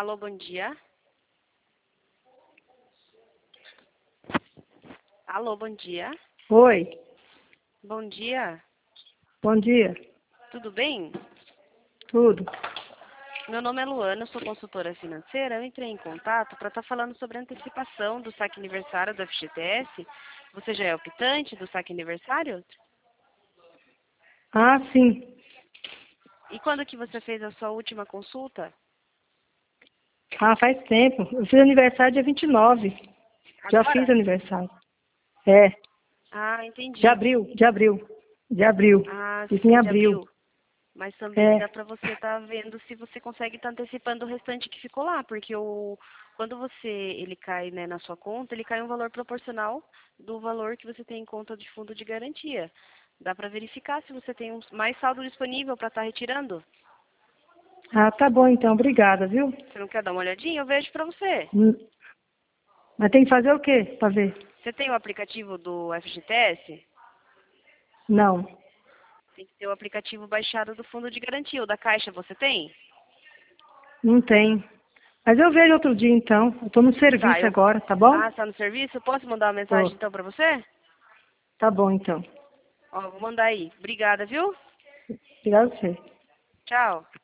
Alô, bom dia. Alô, bom dia. Oi, Bom dia. bom dia. Tudo bem? Tudo. Meu nome é Luana, eu sou consultora financeira. Eu entrei em contato para estar falando sobre a antecipação do saque aniversário do FGTS. Você já é optante do saque aniversário? Ah, sim. E quando que você fez a sua última consulta? Ah, faz tempo. Eu fiz aniversário dia 29. Já fiz Agora? aniversário. É, Ah, de entendi. abril, de abril. De abril. Ah, você Fiz em fez de abril. abril. Mas também dá É. para você estar vendo se você consegue estar antecipando o restante que ficou lá, porque quando ele cai, né, na sua conta, ele cai um valor proporcional do valor que você tem em conta de fundo de garantia. Dá para verificar se você tem mais saldo disponível para estar retirando. Ah, tá bom então. Obrigada, viu? Você não quer dar uma olhadinha? Eu vejo para você. Hum, Mas tem que fazer o quê pra ver? Você tem o aplicativo do FGTS? Não, Tem que ter o aplicativo baixado do fundo de garantia. O da Caixa você tem? não tem. Mas eu vejo outro dia então. Eu tô no Tá, serviço agora, tá bom? está no serviço? Eu posso mandar uma mensagem Tô. então para você? Tá bom então. Ó, vou mandar aí. Obrigada, viu? Obrigada a você. Tchau.